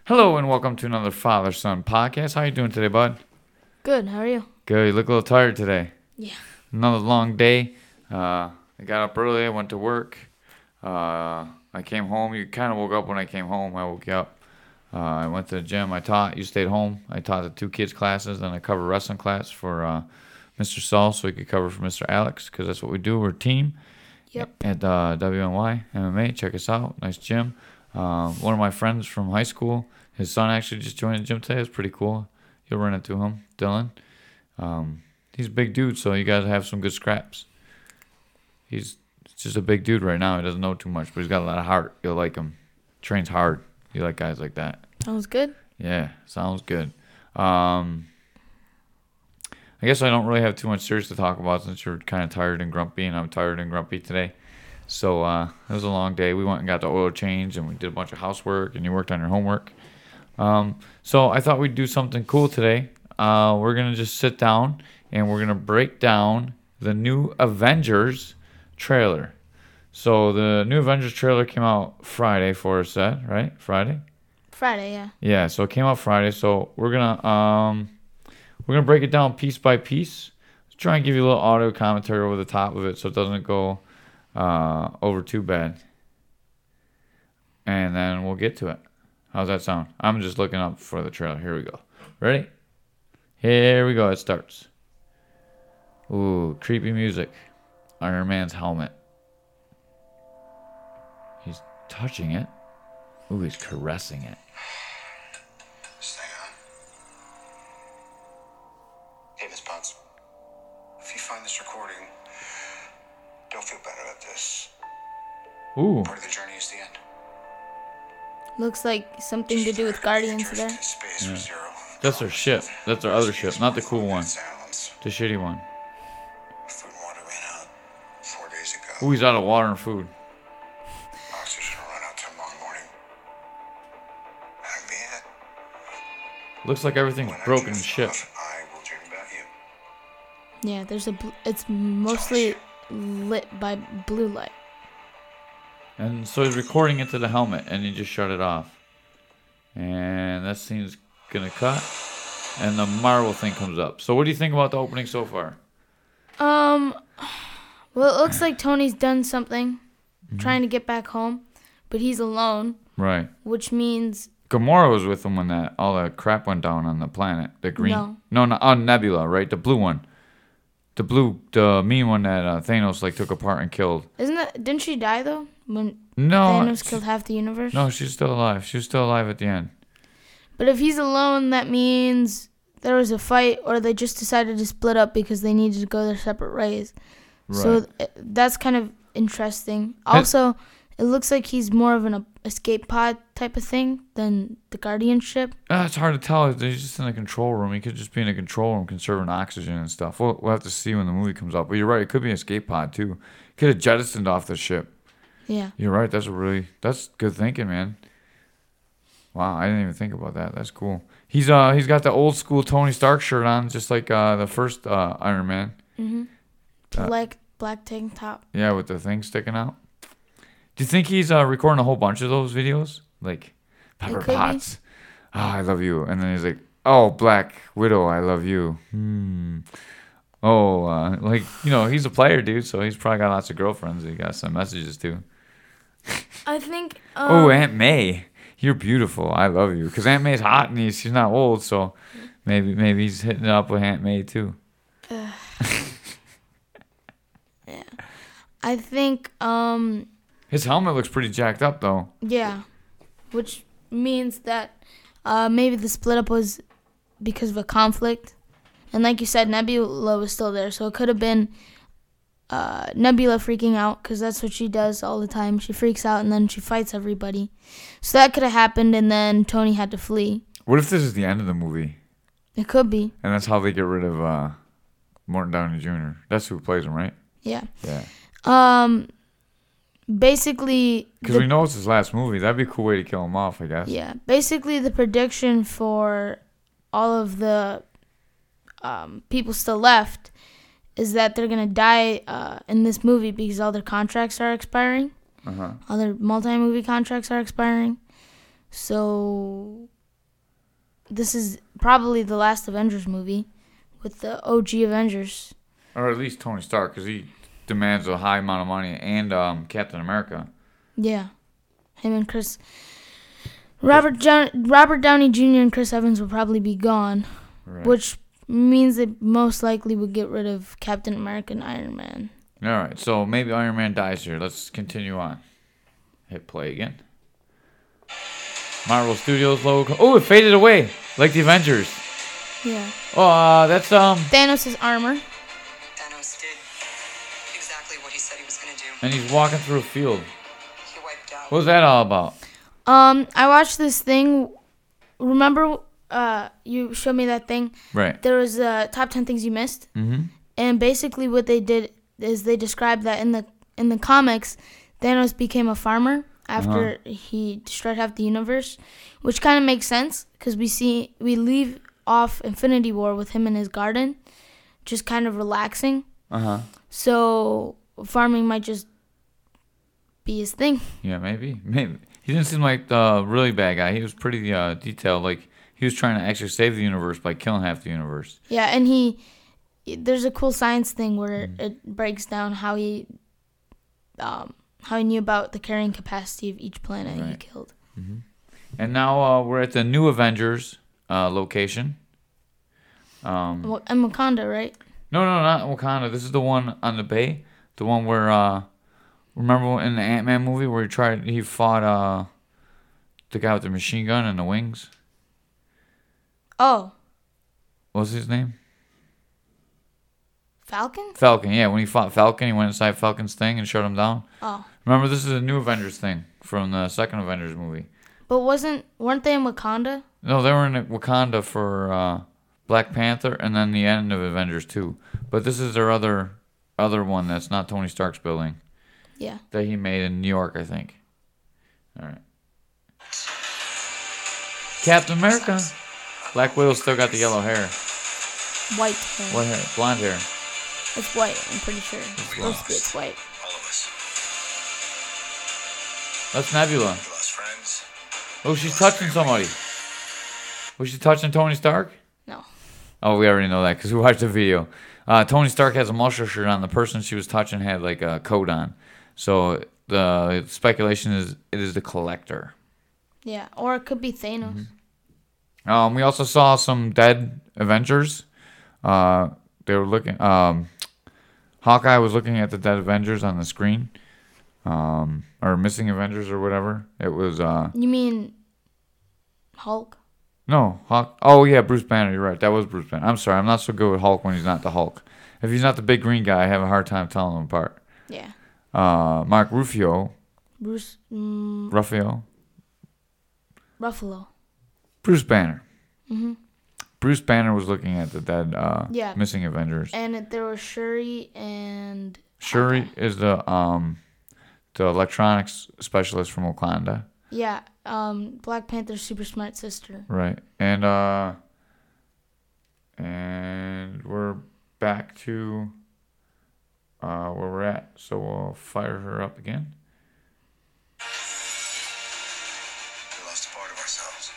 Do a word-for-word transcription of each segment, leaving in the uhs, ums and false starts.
Hello and welcome to another Father-Son podcast. How you doing today, bud? Good. How are you? Good. You look a little tired today. Yeah. Another long day. Uh, I got up early. I went to work. Uh, I came home. You kind of woke up when I came home. I woke you up. Uh, I went to the gym. I taught. You stayed home. I taught the two kids classes. Then I covered wrestling class for uh, Mister Saul so he could cover for Mister Alex because that's what we do. We're a team. Yep. At uh, W N Y M M A. Check us out. Nice gym. Uh, one of my friends from high school, his son actually just joined the gym today. It's pretty cool. You'll run into him, Dylan. Um, he's a big dude, so you guys have some good scraps. He's just a big dude right now. He doesn't know too much, but he's got a lot of heart. You'll like him. Trains hard. You like guys like that. Sounds good. Yeah, sounds good. Um, I guess I don't really have too much serious to talk about since you're kind of tired and grumpy, and I'm tired and grumpy today. So uh, it was a long day. We went and got the oil change, and we did a bunch of housework, and you worked on your homework. Um, so I thought we'd do something cool today. Uh, we're going to just sit down, and we're going to break down the new Avengers trailer. So the new Avengers trailer came out Friday for us, said, right? Friday? Friday, yeah. Yeah, so it came out Friday. So we're going to um, we're gonna break it down piece by piece. Let's try and give you a little audio commentary over the top of it so it doesn't go uh, over too bad. And then we'll get to it. How's that sound? I'm just looking up for the trailer. Here we go. Ready? Here we go. It starts. Ooh, creepy music. Iron Man's helmet. He's touching it. Ooh, he's caressing it. Stay on. Hey, Miss Potts. If you find this recording, don't feel bad about this. Ooh. Part of the journey is the end. Looks like something to do with Guardians there. Space Yeah. for zero. That's their ship. That's their other ship, not the cool one. Sounds. The shitty one. Food and water ran out four days ago. Ooh, he's out of water and food. Oxygen will run out tomorrow morning. That'll be it. Looks like everything's When I broken in drift the ship. off, I will dream about you. Yeah, there's a. Bl- it's mostly lit by blue light. And so he's recording into the helmet, and he just shut it off. And that scene's gonna cut, and the Marvel thing comes up. So what do you think about the opening so far? Um. Well, it looks like Tony's done something, trying to get back home, but he's alone, Right. which means Gamora was with him when that all that crap went down on the planet. The green. No. No, no, on Nebula, right? The blue one. The blue, the mean one that uh, Thanos like took apart and killed. isn't that? Didn't she die though when No. Thanos she- killed half the universe? No, she's still alive. She was still alive at the end. But if he's alone, that means there was a fight, or they just decided to split up because they needed to go their separate ways. Right. So th- that's kind of interesting. Also, it looks like he's more of an uh, escape pod type of thing than the Guardian ship. Uh, it's hard to tell. He's just in a control room. He could just be in a control room conserving oxygen and stuff. We'll, we'll have to see when the movie comes out. But you're right. It could be an escape pod, too. Could have jettisoned off the ship. Yeah. You're right. That's a really, that's good thinking, man. Wow, I didn't even think about that. That's cool. He's uh he's got the old school Tony Stark shirt on, just like uh the first uh Iron Man. Mm-hmm. Uh, Black black tank top. Yeah, with the thing sticking out. Do you think he's uh recording a whole bunch of those videos? Like Pepper could be. Potts. Oh, I love you. And then he's like, oh, Black Widow, I love you. Hmm. Oh, uh, like, you know, he's a player, dude, so he's probably got lots of girlfriends he got some messages to. I think. Um, Oh, Aunt May, you're beautiful. I love you. Because Aunt May's hot and he's, she's not old, so maybe maybe he's hitting it up with Aunt May, too. yeah. I think. Um. His helmet looks pretty jacked up, though. Yeah. Which means that uh, maybe the split up was because of a conflict. And like you said, Nebula was still there. So it could have been uh, Nebula freaking out, because that's what she does all the time. She freaks out and then she fights everybody. So that could have happened, and then Tony had to flee. What if this is the end of the movie? It could be. And that's how they get rid of uh, Morton Downey Junior That's who plays him, right? Yeah. Yeah. Um. Basically. Because the- we know it's his last movie. That'd be a cool way to kill him off, I guess. Yeah. Basically, the prediction for all of the um, people still left is that they're going to die uh, in this movie because all their contracts are expiring. Uh-huh. All their multi-movie contracts are expiring. So this is probably the last Avengers movie with the O G Avengers. Or at least Tony Stark, because he demands a high amount of money, and um, Captain America. Yeah. Him and Chris... Robert jo- Robert Downey Junior and Chris Evans will probably be gone, Right. which means they most likely would get rid of Captain America and Iron Man. All right, so maybe Iron Man dies here. Let's continue on. Hit play again. Marvel Studios logo. Oh, it faded away, like the Avengers. Yeah. Oh, uh, that's um, Thanos' armor. Thanos did exactly what he said he was going to do. and he's walking through a field. He wiped out. What was that all about? Um, I watched this thing. Remember, uh, you showed me that thing. Right. There was uh, top ten things you missed, Mm-hmm. and basically what they did is they described that in the in the comics, Thanos became a farmer after Uh-huh. he destroyed half the universe, which kind of makes sense because we see we leave off Infinity War with him in his garden, just kind of relaxing. Uh huh. So farming might just be his thing. Yeah, maybe. Maybe he didn't seem like the really bad guy. He was pretty uh, detailed. Like he was trying to actually save the universe by killing half the universe. Yeah, and he there's a cool science thing where Mm. it breaks down how he um how he knew about the carrying capacity of each planet he Right. killed. And now uh, we're at the new Avengers uh, location. Um, Wa- And Wakanda, right? no, no, not Wakanda. This is the one on the bay. The one where uh, remember in the Ant-Man movie where he tried he fought uh, the guy with the machine gun and the wings. Oh, What was his name? Falcon? Falcon. Yeah, when he fought Falcon, he went inside Falcon's thing and shut him down. Oh. Remember, this is a new Avengers thing from the second Avengers movie. But wasn't weren't they in Wakanda? No, they were in Wakanda for uh, Black Panther and then the end of Avengers two. But this is their other other one that's not Tony Stark's building Yeah. that he made in New York, I think. All right. Captain America. Black Widow still got the yellow hair. White hair. What hair? Blonde hair. It's white, I'm pretty sure. It's supposed to be it's white. All of us. That's Nebula. We lost friends. Oh, she's touching somebody. Was she touching Tony Stark? No. Oh, we already know that because we watched the video. Uh, Tony Stark has a muscle shirt on. The person she was touching had like a coat on. So the speculation is it is the Collector. Yeah. Or it could be Thanos. Um, we also saw some dead Avengers. Uh, they were looking. Um, Hawkeye was looking at the dead Avengers on the screen, um, or missing Avengers or whatever. It was uh, You mean Hulk? no Hawk. Oh yeah, Bruce Banner. You're right. That was Bruce Banner. I'm sorry. I'm not so good with Hulk when he's not the Hulk. If he's not the big green guy, I have a hard time telling them apart. Yeah. Uh, Mark Ruffalo, Bruce mm, Ruffalo, Ruffalo. Bruce Banner. Mhm. Bruce Banner was looking at the dead, uh, Yeah. missing Avengers. And it, there was Shuri and Shuri Hawkeye. is the um, the electronics specialist from Wakanda, Yeah, um, Black Panther's super smart sister. right? And uh, and we're back to uh where we're at. So we'll fire her up again. We lost a part of ourselves.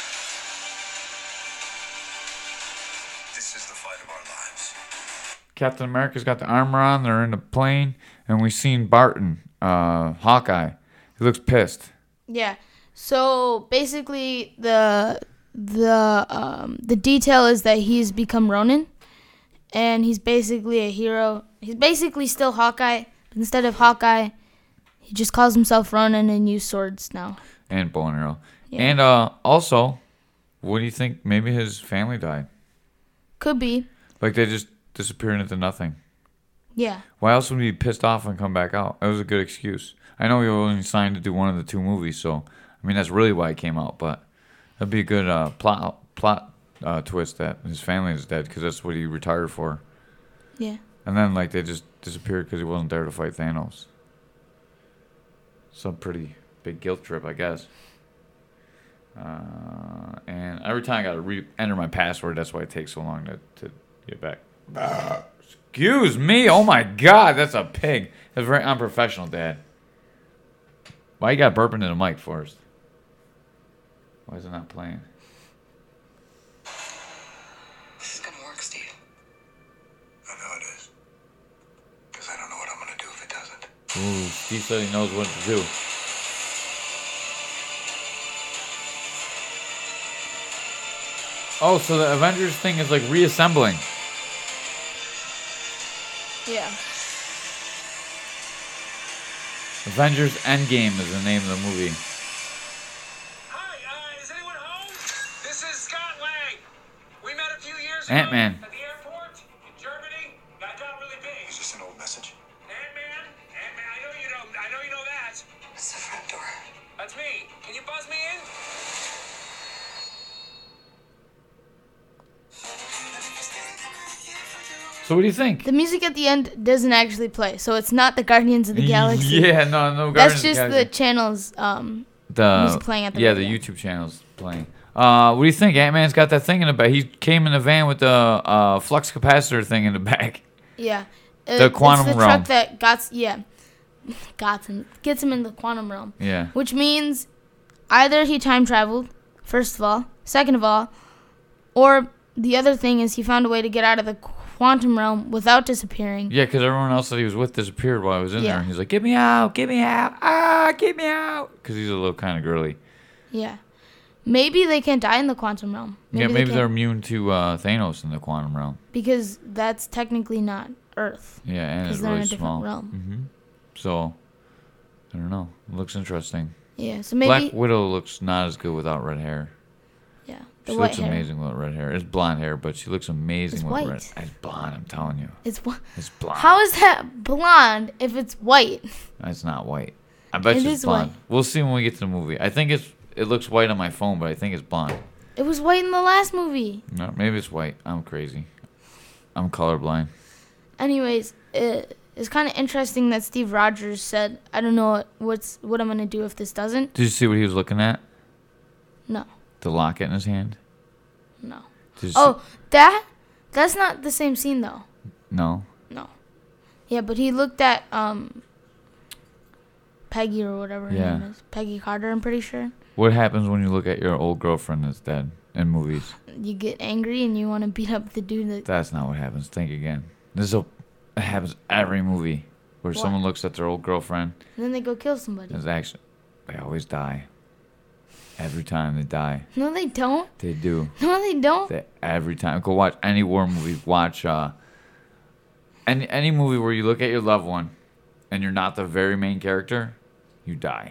This is the fight of our lives. Captain America's got the armor on. They're in the plane, and we seen Barton, uh, Hawkeye. He looks pissed. Yeah. So basically, the the um, the detail is that he's become Ronin, and he's basically a hero. He's basically still Hawkeye, but instead of Hawkeye, he just calls himself Ronin and uses swords now. And bow and arrow. Yeah. And uh, also, what do you think? Maybe his family died. Could be. Like they just disappeared into nothing. Yeah. Why else would he be pissed off and come back out? It was a good excuse. I know he only signed to do one of the two movies, so I mean that's really why he came out. But that'd be a good uh, plot plot uh, twist that his family is dead because that's what he retired for. Yeah. And then like they just disappeared because he wasn't there to fight Thanos. Some pretty big guilt trip, I guess. Uh, and every time I gotta re-enter my password, that's why it takes so long to, to get back. Ah, excuse me. Oh my God, that's a pig. That's very unprofessional, Dad. Why you got burping in the mic first? Why is it not playing? Steve. I know it is. Because I don't know what I'm going to do if it doesn't. Ooh, Steve said he knows what to do. Oh, so the Avengers thing is like reassembling. Yeah. Avengers Endgame is the name of the movie. Hi, uh, is anyone home? This is Scott Lang. We met a few years ago Ant-Man. at the airport in Germany. I got really big. Is this an old message? Ant-Man, Ant-Man. I know you know. I know you know that. It's the front door. That's me. Can you buzz me in? So what do you think? The music at the end doesn't actually play, so it's not the Guardians of the Galaxy. Yeah, no, no. That's Guardians of just the Galaxy. channel's um, the music playing at the yeah, the radio. YouTube channel's playing. Uh, what do you think? Ant-Man's got that thing in the back. He came in the van with the uh, flux capacitor thing in the back. Yeah. Uh, The quantum it's the realm. truck that got yeah, got him gets him in the quantum realm. Yeah. Which means either he time traveled, first of all, second of all, or the other thing is he found a way to get out of the quantum realm without disappearing. Yeah, because everyone else that he was with disappeared while I was in Yeah. there. He's like, "Get me out! Get me out! Ah, get me out!" Because he's a little kind of girly. Yeah. Maybe they can't die in the quantum realm. yeah, maybe they they're can't, immune to uh, Thanos in the quantum realm. because that's technically not Earth. Yeah, and it's Because they're in really a different small. realm. hmm So, I don't know. It looks interesting. Yeah, so maybe Black Widow looks not as good without red hair. yeah, the She white looks hair. amazing with red hair. It's blonde hair, but she looks amazing It's with white. red. It's blonde. I'm telling you, It's wh- it's blonde. How is that blonde if it's white? It's not white. I bet It you is it's blonde. white. We'll see when we get to the movie. I think it's it looks white on my phone, but I think it's blonde. It was white in the last movie. No, maybe it's white. I'm crazy. I'm colorblind. Anyways, it, it's kind of interesting that Steve Rogers said, "I don't know what, what's what I'm gonna do if this doesn't." Did you see what he was looking at? No, The locket in his hand. no. Did you Oh, that that's not the same scene though. see? No. No. Yeah, but he looked at um Peggy or whatever her Yeah. name is. Peggy Carter, I'm pretty sure. What happens when you look at your old girlfriend that's dead in movies? You get angry and you want to beat up the dude that. That's not what happens. Think again. This is a, it happens every movie where What? someone looks at their old girlfriend. And then they go kill somebody. It's actually they always die. Every time they die, No, they don't. they do. No, they don't. They, every time. Go watch any war movie. Watch uh, any any movie where you look at your loved one, and you're not the very main character, you die.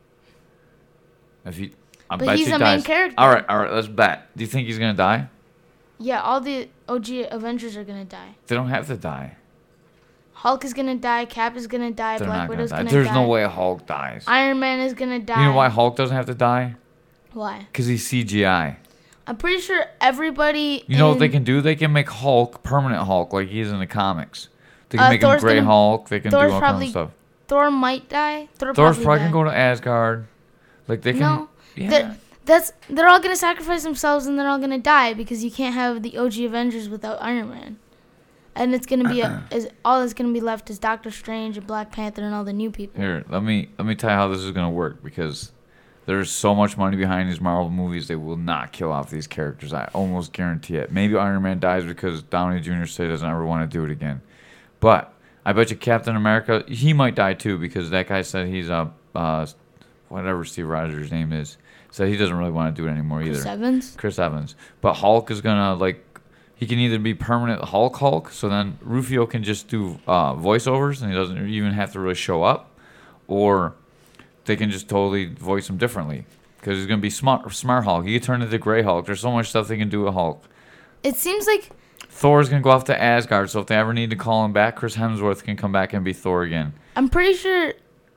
If you, I But bet he's you the main dies. character. All right, all right. Let's bet. Do you think he's gonna die? Yeah, all the O G Avengers are gonna die. They don't have to die. Hulk is gonna die. Cap is gonna die. They're Black not gonna Widow's die. gonna, There's die. no way Hulk dies. Iron Man is gonna die. You know why Hulk doesn't have to die? Why? Because he's C G I. I'm pretty sure everybody. You know what in- they can do? They can make Hulk permanent Hulk like he is in the comics. They can Uh, make Thor's him Gray gonna- Hulk. They can Thor's do all probably- kinds of stuff. Thor might die. Thor Thor's probably, probably die. can go to Asgard. Like they can. No, Yeah. That- that's they're all gonna sacrifice themselves and they're all gonna die because you can't have the O G Avengers without Iron Man, and it's gonna be a, is all that's gonna be left is Doctor Strange and Black Panther and all the new people. Here, let me let me tell you how this is gonna work because there's so much money behind these Marvel movies. They will not kill off these characters. I almost guarantee it. Maybe Iron Man dies because Downey Junior said he doesn't ever want to do it again. But I bet you Captain America, he might die too because that guy said he's a uh, whatever Steve Rogers' name is. Said he doesn't really want to do it anymore either. Chris Evans. Chris Evans. But Hulk is gonna like he can either be permanent Hulk Hulk, so then Rufio can just do uh, voiceovers and he doesn't even have to really show up, or they can just totally voice him differently because he's gonna be smart smart Hulk. He can turn into Gray Hulk. There's so much stuff they can do with Hulk. It seems like Thor's gonna go off to Asgard, so if they ever need to call him back, Chris Hemsworth can come back and be Thor again. I'm pretty sure.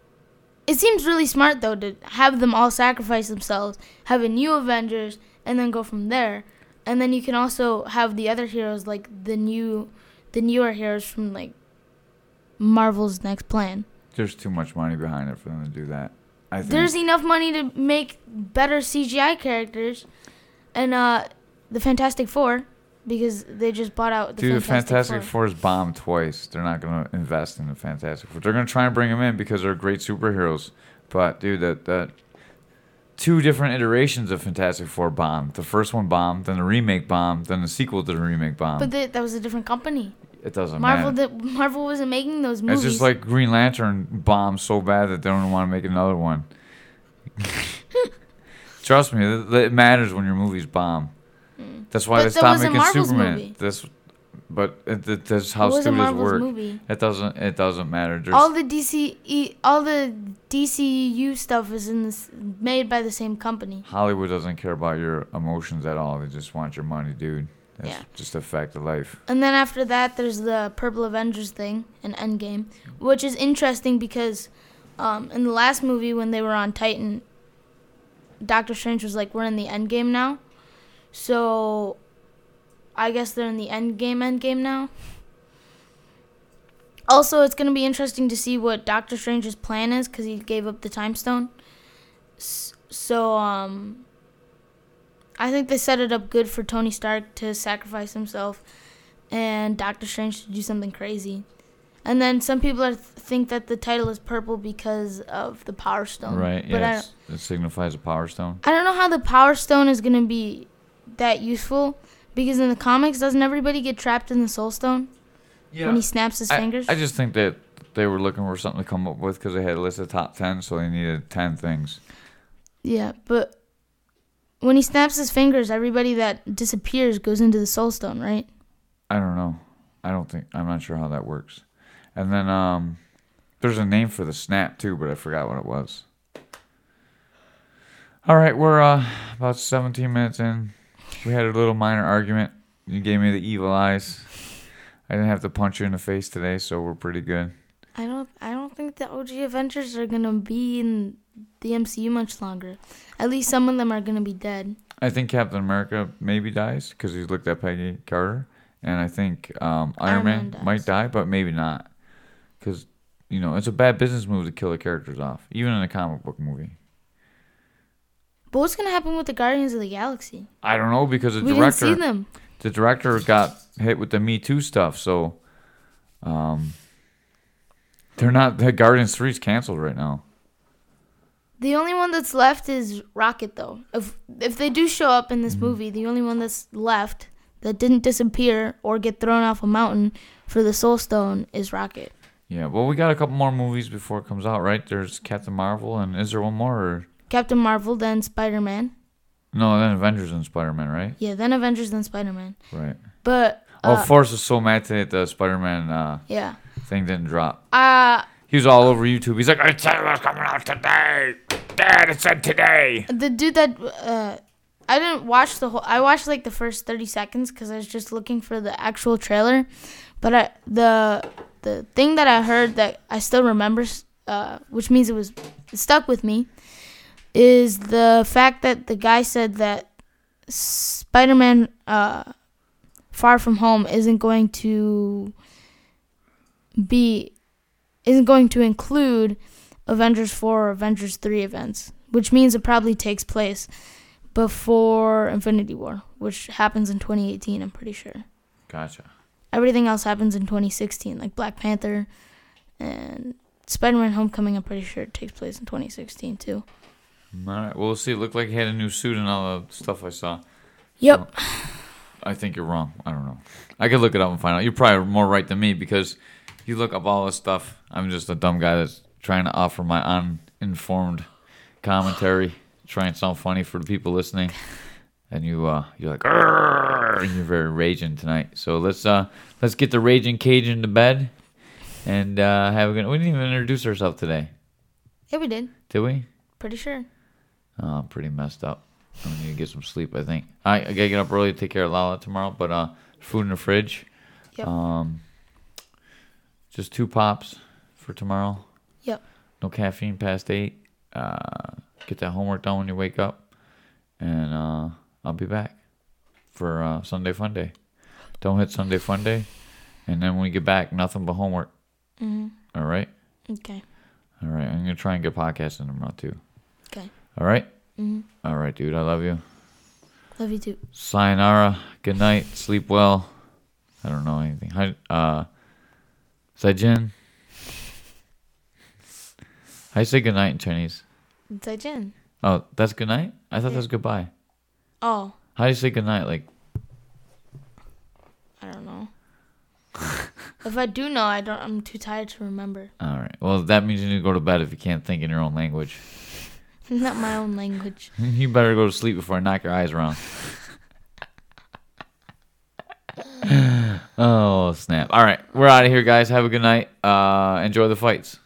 It seems really smart though to have them all sacrifice themselves, have a new Avengers, and then go from there. And then you can also have the other heroes like the new, the newer heroes from like Marvel's next plan. There's too much money behind it for them to do that. I think. There's enough money to make better C G I characters, and uh, the Fantastic Four, because they just bought out the Dude, the Fantastic, Fantastic Four. Four is bombed twice. They're not going to invest in the Fantastic Four. They're going to try and bring them in because they're great superheroes. But, dude, that, that two different iterations of Fantastic Four bombed. The first one bombed, then the remake bombed, then the sequel to the remake bombed. But they, that was a different company. It doesn't Marvel matter. did, Marvel wasn't making those movies. It's just like Green Lantern bombed so bad that they don't want to make another one. Trust me, it, it matters when your movies bomb. That's why But they that stopped wasn't making Marvel's Superman. movie. That's, but it, it, that's how It wasn't studios Marvel's work. movie. It doesn't. It doesn't matter. There's, all the D C, E- all the D C U stuff is in this made by the same company. Hollywood doesn't care about your emotions at all. They just want your money, dude. That's Yeah. just a fact of life. And then after that, there's the Purple Avengers thing in Endgame, which is interesting because um, in the last movie when they were on Titan, Doctor Strange was like, "We're in the Endgame now," so I guess they're in the Endgame Endgame now. Also, it's gonna be interesting to see what Doctor Strange's plan is because he gave up the Time Stone. S- So um. I think they set it up good for Tony Stark to sacrifice himself and Doctor Strange to do something crazy. And then some people are th- think that the title is purple because of the Power Stone. Right? But I, Yes. It signifies a power stone. I don't know how the Power Stone is going to be that useful because in the comics, doesn't everybody get trapped in the Soul Stone Yeah. when he snaps his I, fingers? I just think that they were looking for something to come up with because they had a list of top ten, so they needed ten things. Yeah, but when he snaps his fingers, everybody that disappears goes into the Soul Stone, right? I don't know. I don't think. I'm not sure how that works. And then um, there's a name for the snap too, but I forgot what it was. All right, we're uh, about seventeen minutes in. We had a little minor argument. You gave me the evil eyes. I didn't have to punch you in the face today, so we're pretty good. I don't I don't think the O G Avengers are gonna be in the M C U much longer. At least some of them are gonna be dead. I think Captain America maybe dies because he's looked at Peggy Carter, and I think um, Iron, Iron Man, Man dies. might die, but maybe not, because you know it's a bad business move to kill the characters off, even in a comic book movie. But what's gonna happen with the Guardians of the Galaxy? I don't know because the We director, didn't see them. the director got hit with the Me Too stuff, so um, they're not. The Guardians three is canceled right now. The only one that's left is Rocket, though. If if they do show up in this Mm-hmm. movie, the only one that's left that didn't disappear or get thrown off a mountain for the Soul Stone is Rocket. Yeah, well, we got a couple more movies before it comes out, right? There's Captain Marvel, and is there one more? Or? Captain Marvel, then Spider-Man. No, then Avengers and Spider-Man, right? Yeah, then Avengers, then Spider-Man. Right. But Oh, uh, Forrest is so mad today that the Spider-Man uh, yeah, thing didn't drop. uh, He was all over YouTube. He's like, I said it was coming out today. Dad, it said today. the dude that uh, I didn't watch the whole. I watched like the first thirty seconds because I was just looking for the actual trailer. But I, the the thing that I heard that I still remember, uh, which means it was it stuck with me, is the fact that the guy said that Spider-Man uh, Far From Home isn't going to be isn't going to include Avengers four or Avengers three events, which means it probably takes place before Infinity War, which happens in twenty eighteen, I'm pretty sure. Gotcha. Everything else happens in twenty sixteen, like Black Panther and Spider-Man Homecoming, I'm pretty sure it takes place in twenty sixteen too. All right, well, we'll see. It looked like he had a new suit and all the stuff I saw. Yep. I think you're wrong. I don't know. I could look it up and find out. You're probably more right than me because you look up all this stuff. I'm just a dumb guy that's trying to offer my uninformed commentary, try and sound funny for the people listening. And you, uh, you're like, "Arr!" and you're very raging tonight. So let's, uh, let's get the raging Cajun to bed, and uh, have a good. We didn't even introduce ourselves today, Yeah, we did. did we? Pretty sure. Oh, I'm pretty messed up. I need to get some sleep, I think. I, I gotta get up early to take care of Lala tomorrow, but uh, food in the fridge. Yep. Um, just two pops for tomorrow. Yep. No caffeine past eight. Uh, get that homework done when you wake up, and uh, I'll be back for uh, Sunday Fun Day. Don't hit Sunday Fun Day, and then when we get back, nothing but homework. Mm-hmm. All right. Okay. All right. I'm gonna try and get podcasting tomorrow too. Okay. All right. Mm-hmm. All right, dude. I love you. Love you too. Sayonara. Good night. Sleep well. I don't know anything. Hi, uh, Zaijin. How you say good night in Chinese? 再见. Oh, that's good night? I thought that was goodbye. Oh, How do you say good night? Like, I don't know. If I do know, I don't. I'm too tired to remember. all right. Well, that means you need to go to bed if you can't think in your own language. Not my own language. You better go to sleep before I knock your eyes around. Oh, snap. All right. We're out of here, guys. Have a good night. Uh, enjoy the fights.